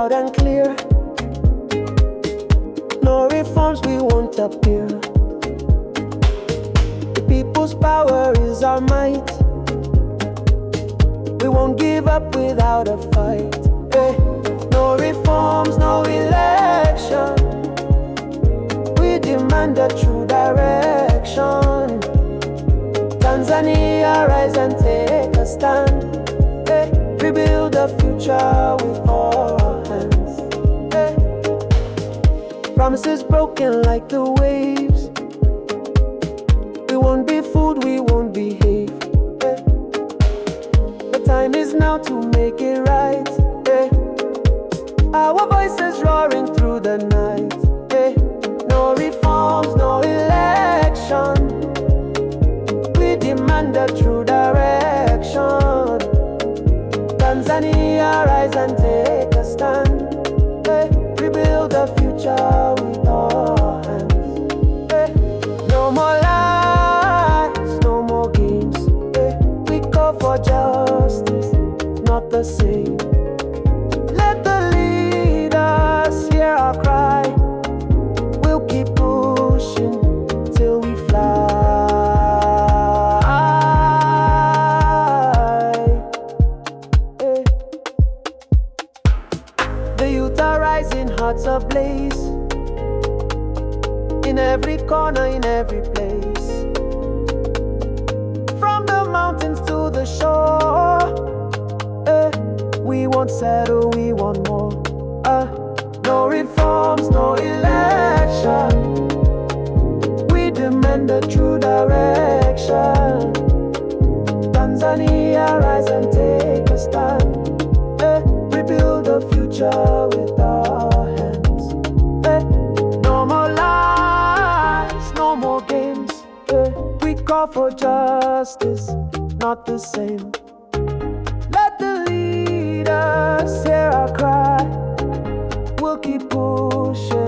loud and clear. No reforms, we won't appear. The people's power is our might. We won't give up without a fight. Hey. No reforms, no election. We demand a true direction. Tanzania, rise and take a stand. Hey. Rebuild the future with all our hands. Hey. Promises broken like the waves. We won't be fooled, we won't behave. Hey. The time is now to make it right. Hey. Our voices roaring through the night. Hey. No reforms, no election. We demand a true direction. Tanzania, rise and take a stand. Hey. Rebuild the future with our hands. Hey. No more lies, no more games. Hey. We call for justice, not the same. Let the leaders hear our cry. We'll keep pushing till we fly. Hey. The youth are rising, hearts ablaze. In every corner, in every place. From the mountains to the shore. We won't settle, we want more. No reforms, no election. We demand a true direction. Tanzania, rise and take a stand. Rebuild the future with our hands. No more lies, no more games. We call for justice, not the same. Let the leaders hear our cry. We'll keep pushing.